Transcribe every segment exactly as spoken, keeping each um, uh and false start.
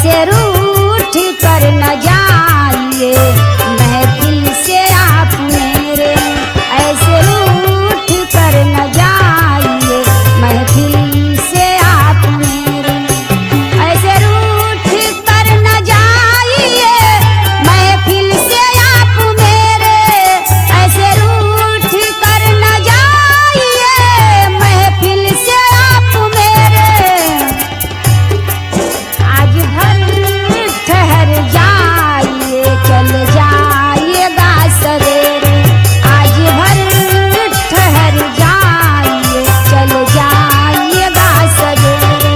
ऐसे रूठ कर न जाइए महफिल से आप मेरे, ऐसे रूठ कर न जाइए महफिल से आप मेरे, ऐसे रूठ कर न जाइए महफिल से आप मेरे, ऐसे रूठ कर न जाइए महफिल से आप मेरे। आज भर ठहर जाइए चल जाइएगा सवेरे, आज भर ठहर जाइए चल जाइएगा सवेरे।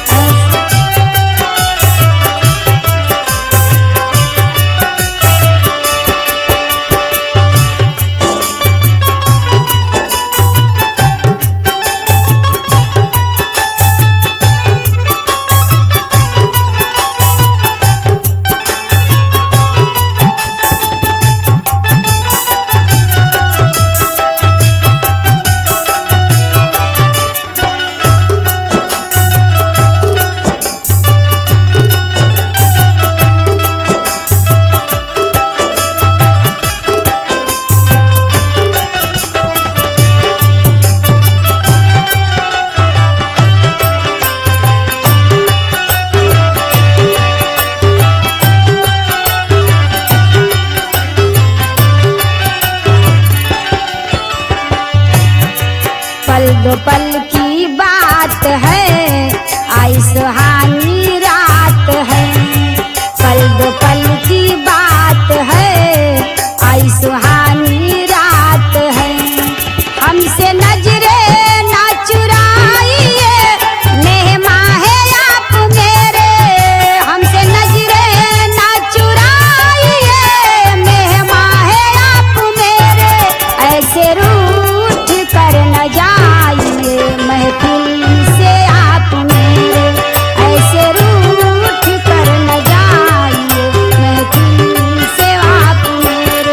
पल दो पल की बात है आई सुहानी रात है, पल दो पल की बात है आई सुहानी रात है। हमसे नजरे ना चुराइए मेहमा है आप मेरे, हमसे नजरे ना चुराइए मेहमा है आप मेरे, ऐसे रूठ कर न जाइए महफिल से आप मेरे, ऐसे रूठ कर न जाइए महफिल से आप मेरे।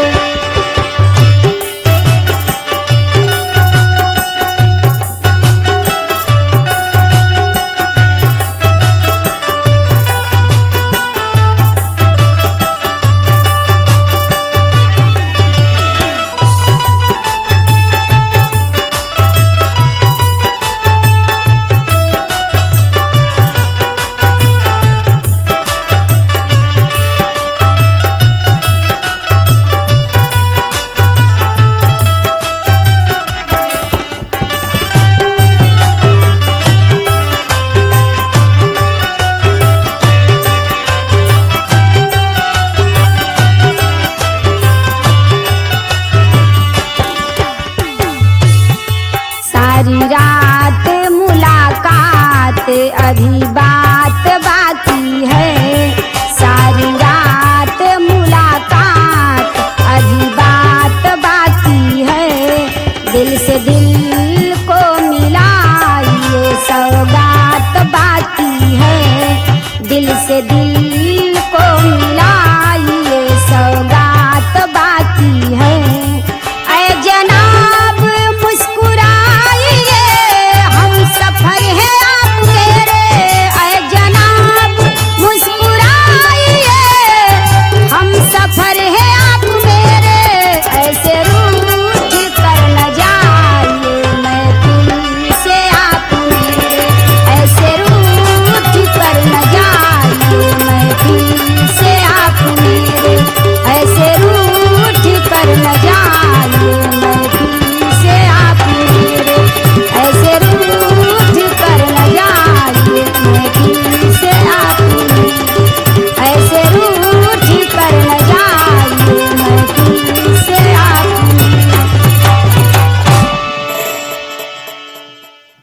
सारी रात मुलाकात अभी बात बाकी है, सारी रात मुलाकात अभी बात बाकी है। दिल से दिल को मिलाइए सौगात बाकी है, दिल से दिल